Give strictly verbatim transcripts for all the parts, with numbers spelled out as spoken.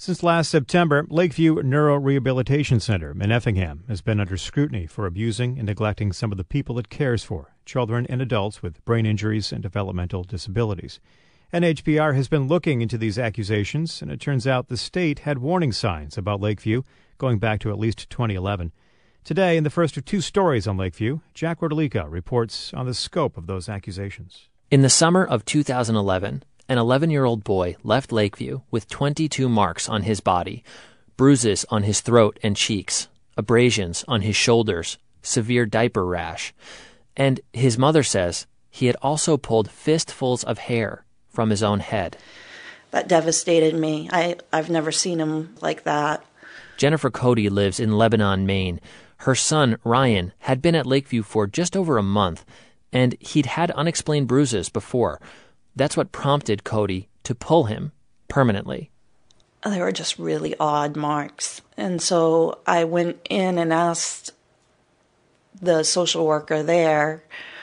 Since last September, Lakeview Neurorehabilitation Center in Effingham has been under scrutiny for abusing and neglecting some of the people it cares for, children and adults with brain injuries and developmental disabilities. N H P R has been looking into these accusations, and it turns out the state had warning signs about Lakeview going back to at least twenty eleven. Today, in the first of two stories on Lakeview, Jack Rodolico reports on the scope of those accusations. In the summer of two thousand eleven, an eleven-year-old boy left Lakeview with twenty-two marks on his body, bruises on his throat and cheeks, abrasions on his shoulders, severe diaper rash. And his mother says he had also pulled fistfuls of hair from his own head. That devastated me. I, I've never seen him like that. Jennifer Cody lives in Lebanon, Maine. Her son, Ryan, had been at Lakeview for just over a month, and he'd had unexplained bruises before. That's what prompted Cody to pull him permanently. They were just really odd marks. And so I went in and asked the social worker there,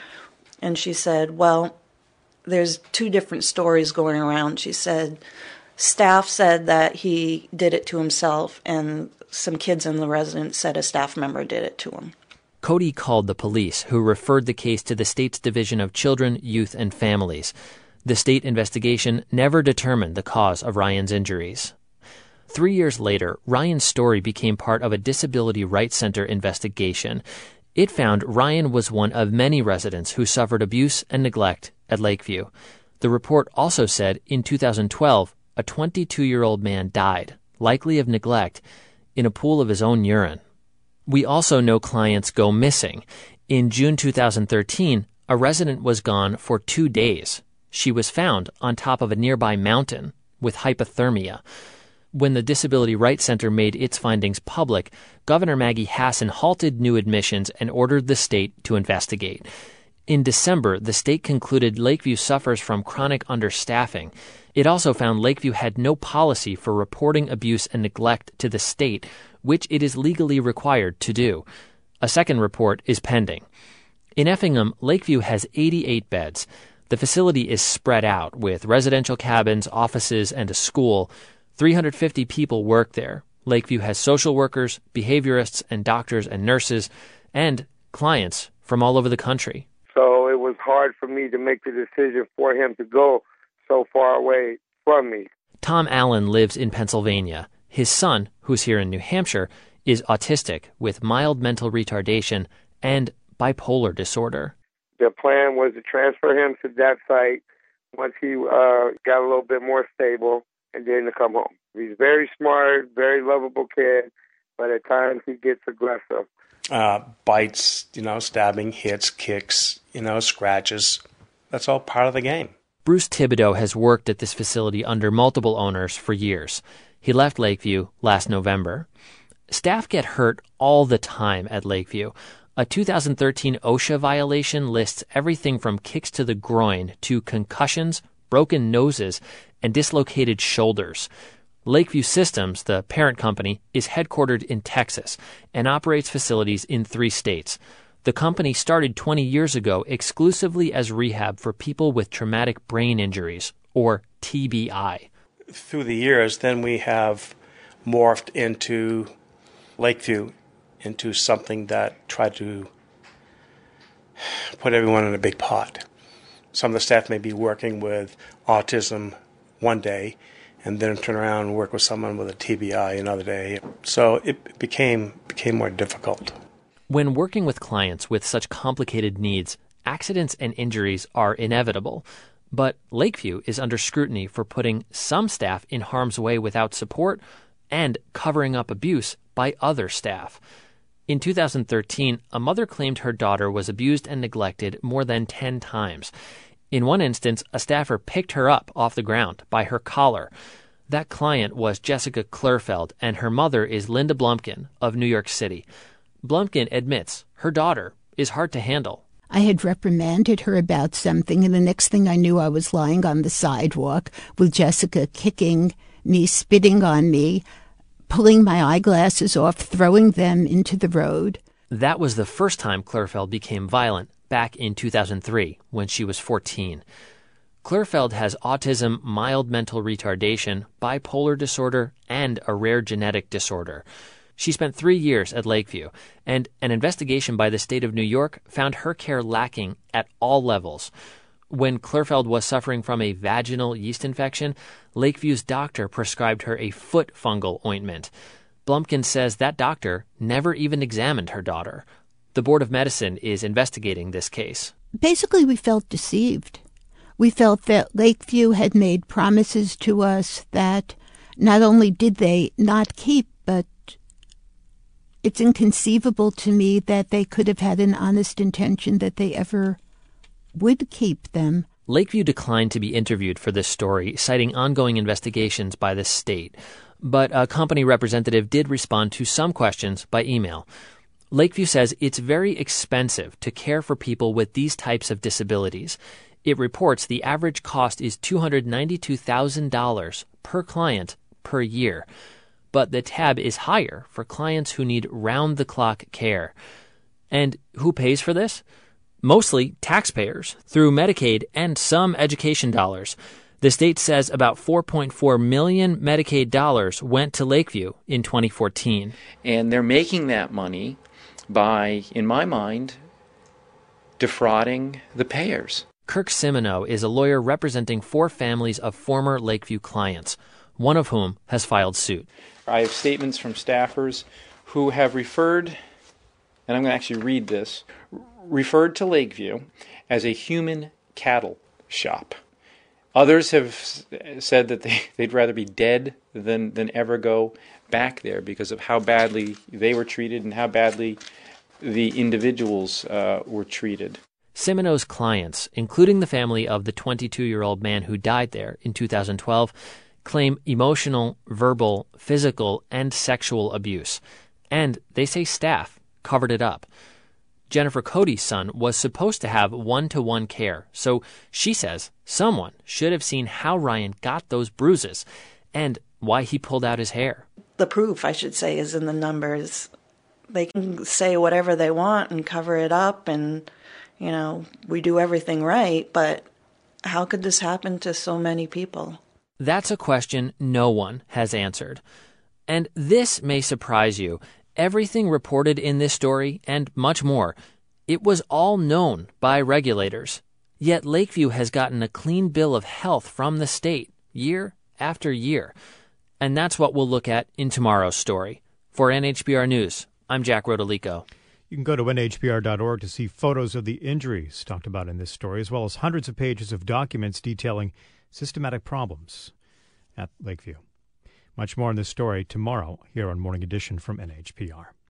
and she said, well, there's two different stories going around. She said, staff said that he did it to himself, and some kids in the residence said a staff member did it to him. Cody called the police, who referred the case to the state's Division of Children, Youth, and Families. The state investigation never determined the cause of Ryan's injuries. Three years later, Ryan's story became part of a Disability Rights Center investigation. It found Ryan was one of many residents who suffered abuse and neglect at Lakeview. The report also said in two thousand twelve, a twenty-two-year-old man died, likely of neglect, in a pool of his own urine. We also know clients go missing. In June two thousand thirteen, a resident was gone for two days. She was found on top of a nearby mountain with hypothermia. When the Disability Rights Center made its findings public, Governor Maggie Hassan halted new admissions and ordered the state to investigate. In December, the state concluded Lakeview suffers from chronic understaffing. It also found Lakeview had no policy for reporting abuse and neglect to the state, which it is legally required to do. A second report is pending. In Effingham, Lakeview has eighty-eight beds. The facility is spread out with residential cabins, offices, and a school. three hundred fifty people work there. Lakeview has social workers, behaviorists, and doctors and nurses, and clients from all over the country. So it was hard for me to make the decision for him to go so far away from me. Tom Allen lives in Pennsylvania. His son, who's here in New Hampshire, is autistic with mild mental retardation and bipolar disorder. The plan was to transfer him to that site once he uh, got a little bit more stable, and then to come home. He's very smart, very lovable kid, but at times he gets aggressive. Uh, bites, you know, stabbing, hits, kicks, you know, scratches. That's all part of the game. Bruce Thibodeau has worked at this facility under multiple owners for years. He left Lakeview last November. Staff get hurt all the time at Lakeview. A two thousand thirteen OSHA violation lists everything from kicks to the groin to concussions, broken noses, and dislocated shoulders. Lakeview Systems, the parent company, is headquartered in Texas and operates facilities in three states. The company started twenty years ago exclusively as rehab for people with traumatic brain injuries, or T B I. Through the years, then we have morphed into Lakeview into something that tried to put everyone in a big pot. Some of the staff may be working with autism one day and then turn around and work with someone with a T B I another day. So it became became more difficult. When working with clients with such complicated needs, accidents and injuries are inevitable. But Lakeview is under scrutiny for putting some staff in harm's way without support and covering up abuse by other staff. In two thousand thirteen, a mother claimed her daughter was abused and neglected more than ten times. In one instance, a staffer picked her up off the ground by her collar. That client was Jessica Klurfeld, and her mother is Linda Blumpkin of New York City. Blumpkin admits her daughter is hard to handle. I had reprimanded her about something, and the next thing I knew, I was lying on the sidewalk with Jessica kicking me, spitting on me, pulling my eyeglasses off, throwing them into the road. That was the first time Klurfeld became violent, back in two thousand three, when she was fourteen. Klurfeld has autism, mild mental retardation, bipolar disorder, and a rare genetic disorder. She spent three years at Lakeview, and an investigation by the state of New York found her care lacking at all levels. When Klurfeld was suffering from a vaginal yeast infection, Lakeview's doctor prescribed her a foot fungal ointment. Blumpkin says that doctor never even examined her daughter. The Board of Medicine is investigating this case. Basically, we felt deceived. We felt that Lakeview had made promises to us that not only did they not keep, but it's inconceivable to me that they could have had an honest intention that they ever would keep them. Lakeview declined to be interviewed for this story, citing ongoing investigations by the state. But a company representative did respond to some questions by email. Lakeview says it's very expensive to care for people with these types of disabilities. It reports the average cost is two hundred ninety-two thousand dollars per client per year. But the tab is higher for clients who need round-the-clock care. And who pays for this? Mostly taxpayers, through Medicaid and some education dollars. The state says about four point four million Medicaid dollars went to Lakeview in twenty fourteen. And they're making that money by, in my mind, defrauding the payers. Kirk Simoneau is a lawyer representing four families of former Lakeview clients, one of whom has filed suit. I have statements from staffers who have referred, and I'm going to actually read this, referred to Lakeview as a human cattle shop. Others have said that they, they'd rather be dead than, than ever go back there because of how badly they were treated and how badly the individuals uh, were treated. Simoneau's clients, including the family of the twenty-two-year-old man who died there in two thousand twelve, claim emotional, verbal, physical, and sexual abuse. And they say staff covered it up. Jennifer Cody's son was supposed to have one-to-one care, so she says someone should have seen how Ryan got those bruises and why he pulled out his hair. The proof, I should say, is in the numbers. They can say whatever they want and cover it up and, you know, we do everything right, but how could this happen to so many people? That's a question no one has answered. And this may surprise you. Everything reported in this story, and much more, it was all known by regulators. Yet Lakeview has gotten a clean bill of health from the state, year after year. And that's what we'll look at in tomorrow's story. For N H B R News, I'm Jack Rodolico. You can go to N H B R dot org to see photos of the injuries talked about in this story, as well as hundreds of pages of documents detailing systematic problems at Lakeview. Much more on this story tomorrow here on Morning Edition from N H P R.